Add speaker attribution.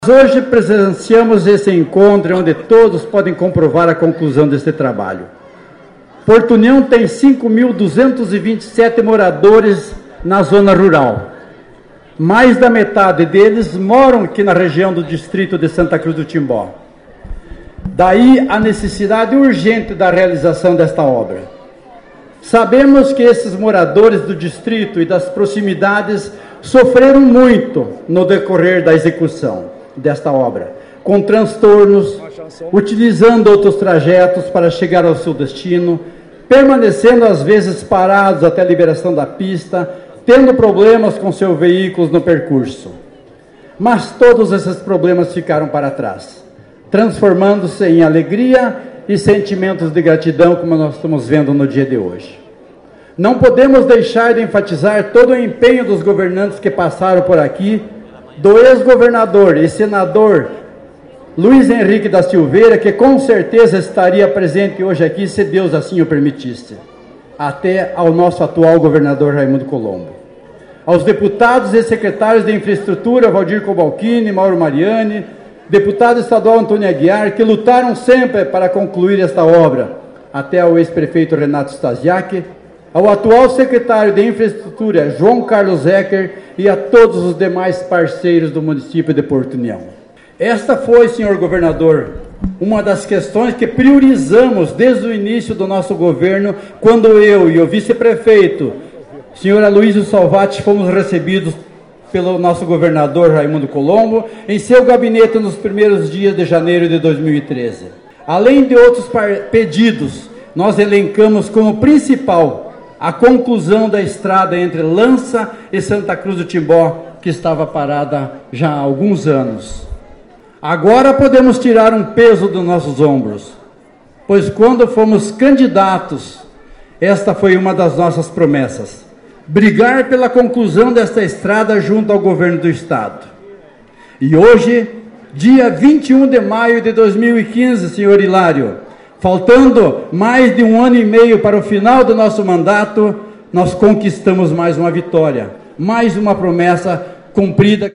Speaker 1: Hoje presenciamos esse encontro onde todos podem comprovar a conclusão deste trabalho. Porto União tem 5.227 moradores na zona rural. Mais da metade deles moram aqui na região do distrito de Santa Cruz do Timbó. Daí a necessidade urgente da realização desta obra. Sabemos que esses moradores do distrito e das proximidades sofreram muito no decorrer da execução desta obra, com transtornos, utilizando outros trajetos para chegar ao seu destino, permanecendo às vezes parados até a liberação da pista, tendo problemas com seus veículos no percurso. Mas todos esses problemas ficaram para trás, transformando-se em alegria e sentimentos de gratidão, como nós estamos vendo no dia de hoje. Não podemos deixar de enfatizar todo o empenho dos governantes que passaram por aqui, do ex-governador e senador Luiz Henrique da Silveira, que com certeza estaria presente hoje aqui, se Deus assim o permitisse, até ao nosso atual governador Raimundo Colombo. Aos deputados e secretários de infraestrutura, Valdir Cobalcini, Mauro Mariani, deputado estadual Antônio Aguiar, que lutaram sempre para concluir esta obra, até ao ex-prefeito Renato Stasiak, ao atual secretário de Infraestrutura, João Carlos Ecker, e a todos os demais parceiros do município de Porto União. Esta foi, senhor governador, uma das questões que priorizamos desde o início do nosso governo, quando eu e o vice-prefeito, senhor Aloysio Salvati, fomos recebidos pelo nosso governador Raimundo Colombo em seu gabinete nos primeiros dias de janeiro de 2013. Além de outros pedidos, nós elencamos como principal a conclusão da estrada entre Lança e Santa Cruz do Timbó, que estava parada já há alguns anos. Agora podemos tirar um peso dos nossos ombros, pois quando fomos candidatos, esta foi uma das nossas promessas: brigar pela conclusão desta estrada junto ao governo do estado. E hoje, dia 21 de maio de 2015, senhor Hilário, faltando mais de 1 ano e meio para o final do nosso mandato, nós conquistamos mais uma vitória, mais uma promessa cumprida.